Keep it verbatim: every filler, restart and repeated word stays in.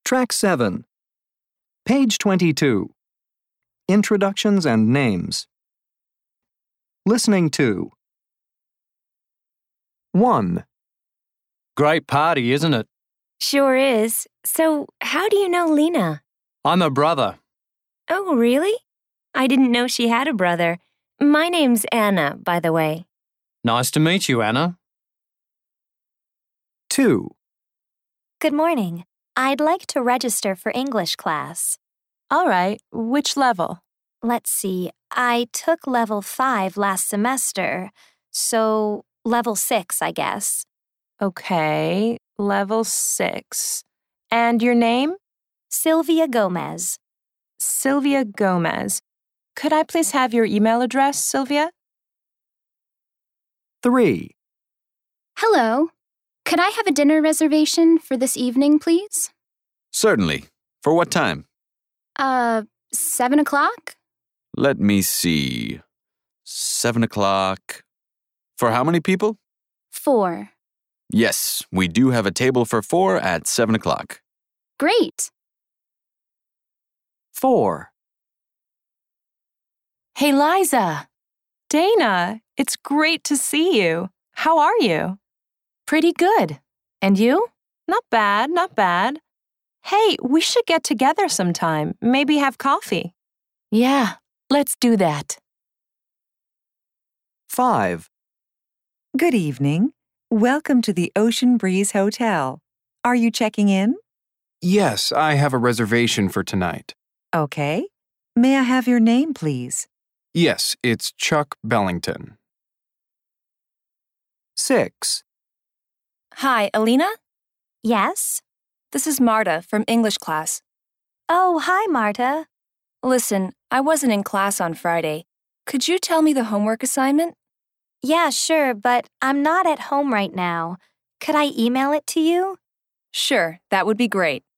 Track seven. Page twenty-two. Introductions and names. Listening to. one. Great party, isn't it? Sure is. So, how do you know Lena? I'm her brother. Oh, really? I didn't know she had a brother. My name's Anna, by the way. Nice to meet you, Anna. two. Good morning. I'd like to register for English class. All right, which level? Let's see. I took level five last semester, so level six, I guess. Okay, level six. And your name? Sylvia Gomez. Sylvia Gomez. Could I please have your email address, Sylvia? three. Hello. Could I have a dinner reservation for this evening, please? Certainly. For what time? Uh, seven o'clock? Let me see. Seven o'clock. For how many people? Four. Yes, we do have a table for four at seven o'clock. Great. four. Hey, Liza. Dana, it's great to see you. How are you? Pretty good. And you? Not bad, not bad. Hey, we should get together sometime. Maybe have coffee. Yeah, let's do that. five. Good evening. Welcome to the Ocean Breeze Hotel. Are you checking in? Yes, I have a reservation for tonight. Okay. May I have your name, please? Yes, it's Chuck Bellington. six. Hi, Alina? Yes? This is Marta from English class. Oh, hi, Marta. Listen, I wasn't in class on Friday. Could you tell me the homework assignment? Yeah, sure, but I'm not at home right now. Could I email it to you? Sure, that would be great.